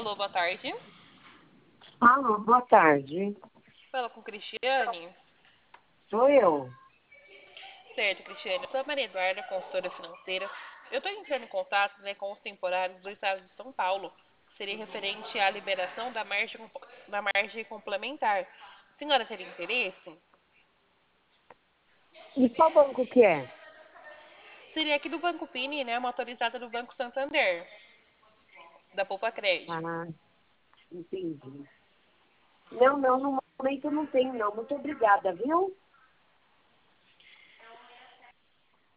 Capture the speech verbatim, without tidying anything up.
Alô, boa tarde. Alô, boa tarde. Fala com Cristiane. Sou eu. Certo, Cristiane. Eu sou a Maria Eduarda, consultora financeira. Eu estou entrando em contato, né, com os temporários do estado de São Paulo, que seria referente à liberação da margem, da margem complementar. A senhora teria interesse? E qual banco que é? Seria aqui do Banco Pini, né, uma autorizada do Banco Santander, da Poupa Crédito. Ah, entendi. Não, não, no momento não tenho, não. Muito obrigada, viu?